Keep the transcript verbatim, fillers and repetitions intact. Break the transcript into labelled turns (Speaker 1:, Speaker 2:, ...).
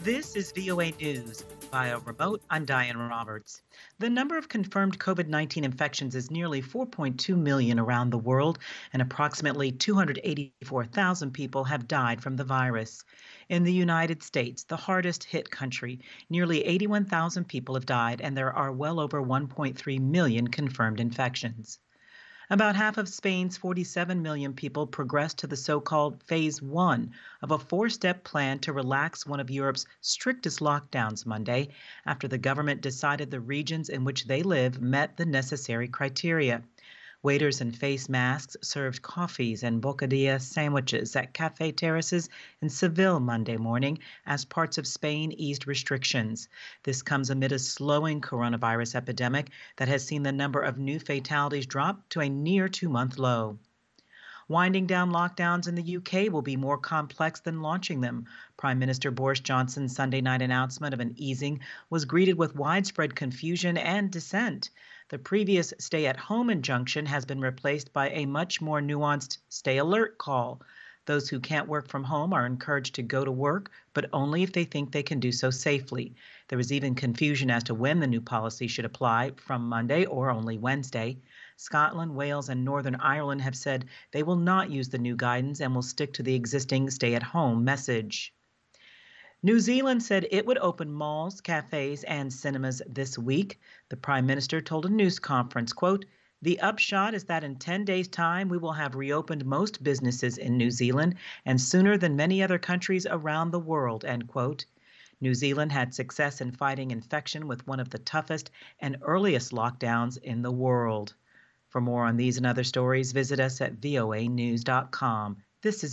Speaker 1: This is V O A News. Via remote, I'm Diane Roberts. The number of confirmed COVID nineteen infections is nearly four point two million around the world, and approximately two hundred eighty-four thousand people have died from the virus. In the United States, the hardest hit country, nearly eighty-one thousand people have died, and there are well over one point three million confirmed infections. About half of Spain's forty-seven million people progressed to the so-called phase one of a four-step plan to relax one of Europe's strictest lockdowns Monday after the government decided the regions in which they live met the necessary criteria. Waiters in face masks served coffees and bocadilla sandwiches at cafe terraces in Seville Monday morning as parts of Spain eased restrictions. This comes amid a slowing coronavirus epidemic that has seen the number of new fatalities drop to a near two-month low. Winding down lockdowns in the U K will be more complex than launching them. Prime Minister Boris Johnson's Sunday night announcement of an easing was greeted with widespread confusion and dissent. The previous stay-at-home injunction has been replaced by a much more nuanced stay alert call. Those who can't work from home are encouraged to go to work, but only if they think they can do so safely. There was even confusion as to when the new policy should apply, from Monday or only Wednesday. Scotland, Wales, and Northern Ireland have said they will not use the new guidance and will stick to the existing stay-at-home message. New Zealand said it would open malls, cafes, and cinemas this week. The Prime Minister told a news conference, quote, "The upshot is that in ten days' time, we will have reopened most businesses in New Zealand and sooner than many other countries around the world," end quote. New Zealand had success in fighting infection with one of the toughest and earliest lockdowns in the world. For more on these and other stories, visit us at voa news dot com. This is